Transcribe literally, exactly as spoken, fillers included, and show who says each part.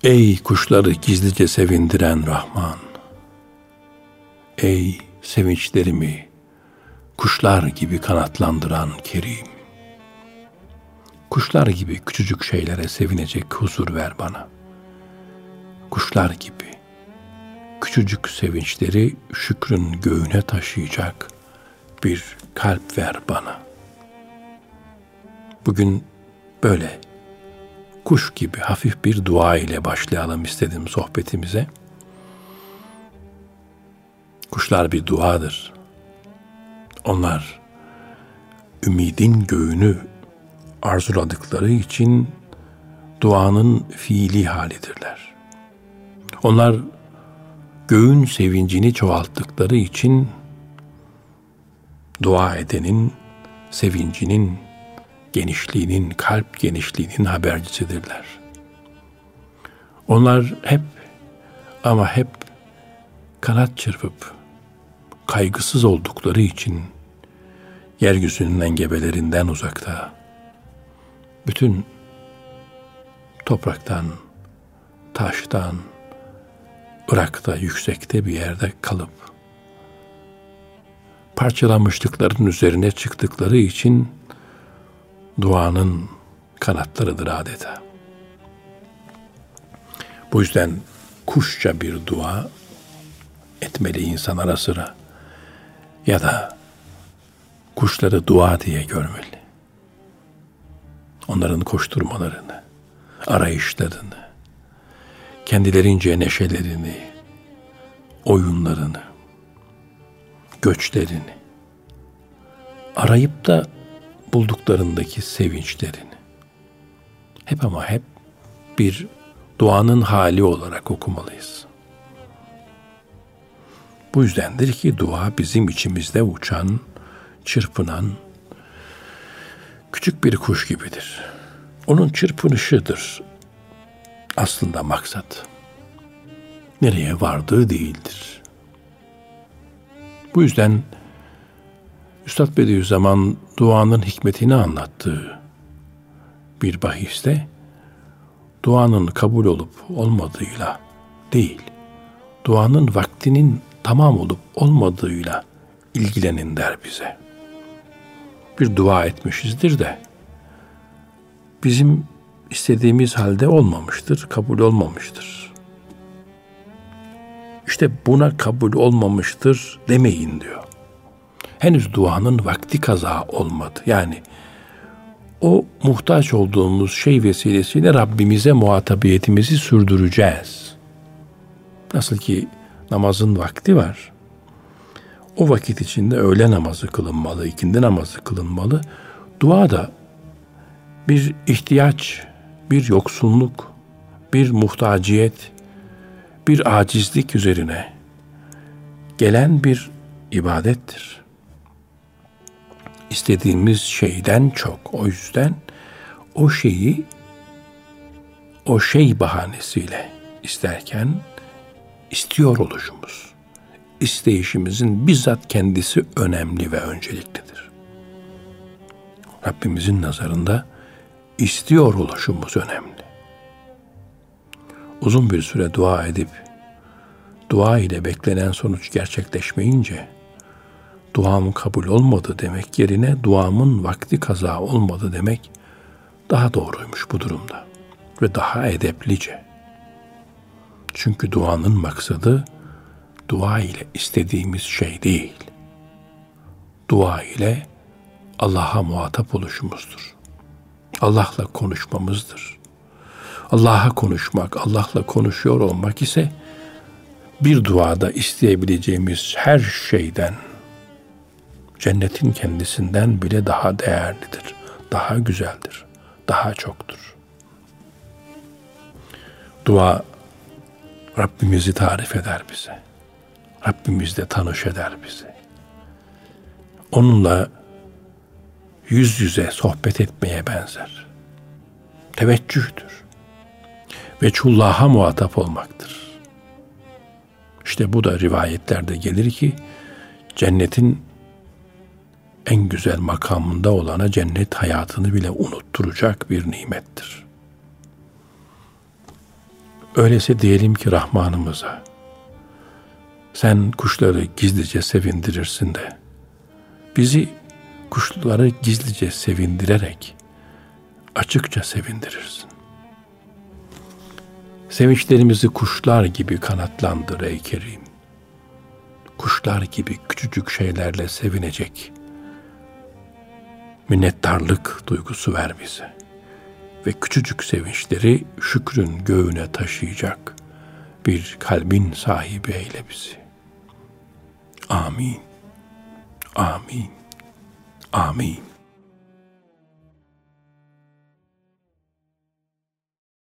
Speaker 1: Ey kuşları gizlice sevindiren Rahman! Ey sevinçlerimi kuşlar gibi kanatlandıran Kerim! Kuşlar gibi küçücük şeylere sevinecek huzur ver bana. Kuşlar gibi küçücük sevinçleri şükrün göğüne taşıyacak bir kalp ver bana. Bugün böyle kuş gibi hafif bir dua ile başlayalım istedim sohbetimize. Kuşlar bir duadır. Onlar ümidin göğünü arzuladıkları için duanın fiili halidirler. Onlar göğün sevincini çoğalttıkları için dua edenin sevincinin, genişliğinin, kalp genişliğinin habercisidirler. Onlar hep ama hep kanat çırpıp kaygısız oldukları için yeryüzünün engebelerinden uzakta, bütün topraktan, taştan, Irak'ta, yüksekte bir yerde kalıp parçalanmışlıkların üzerine çıktıkları için duanın kanatlarıdır adeta. Bu yüzden kuşça bir dua etmeli insan ara sıra, ya da kuşları dua diye görmeli. Onların koşturmalarını, arayışlarını, kendilerince neşelerini, oyunlarını, göçlerini, arayıp da bulduklarındaki sevinçlerini hep ama hep bir duanın hali olarak okumalıyız. Bu yüzdendir ki dua bizim içimizde uçan, çırpınan küçük bir kuş gibidir. Onun çırpınışıdır aslında maksat. Nereye vardığı değildir. Bu yüzden Üstad Bediüzzaman duanın hikmetini anlattığı bir bahiste duanın kabul olup olmadığıyla değil, duanın vaktinin tamam olup olmadığıyla ilgilenin der bize. Bir dua etmişizdir de bizim istediğimiz halde olmamıştır, kabul olmamıştır. İşte buna kabul olmamıştır demeyin diyor. Henüz duanın vakti kaza olmadı. Yani o muhtaç olduğumuz şey vesilesiyle Rabbimize muhatabiyetimizi sürdüreceğiz. Nasıl ki namazın vakti var. O vakit içinde öğle namazı kılınmalı, ikindi namazı kılınmalı. Dua da bir ihtiyaç, bir yoksunluk, bir muhtaciyet, bir acizlik üzerine gelen bir ibadettir. İstediğimiz şeyden çok. O yüzden o şeyi o şey bahanesiyle isterken istiyor oluşumuz, isteyişimizin bizzat kendisi önemli ve önceliklidir. Rabbimizin nazarında istiyor oluşumuz önemli. Uzun bir süre dua edip dua ile beklenen sonuç gerçekleşmeyince duam kabul olmadı demek yerine duamın vakti kaza olmadı demek daha doğruymuş bu durumda ve daha edeplice. Çünkü duanın maksadı dua ile istediğimiz şey değil. Dua ile Allah'a muhatap oluşumuzdur. Allah'la konuşmamızdır. Allah'a konuşmak, Allah'la konuşuyor olmak ise bir duada isteyebileceğimiz her şeyden, cennetin kendisinden bile daha değerlidir, daha güzeldir, daha çoktur. Dua Rabbimizi tarif eder bize. Rabbimizle tanış eder bizi. Onunla yüz yüze sohbet etmeye benzer. Teveccühdür. Veçhullah'a muhatap olmaktır. İşte bu da rivayetlerde gelir ki cennetin en güzel makamında olana cennet hayatını bile unutturacak bir nimettir. Öyleyse diyelim ki Rahmanımıza, sen kuşları gizlice sevindirirsin de, bizi kuşları gizlice sevindirerek açıkça sevindirirsin. Sevinçlerimizi kuşlar gibi kanatlandır ey Kerim. Kuşlar gibi küçücük şeylerle sevinecek minnettarlık duygusu ver bize. Ve küçücük sevinçleri şükrün göğüne taşıyacak bir kalbin sahibi eyle bizi. Amin. Amin. Amin.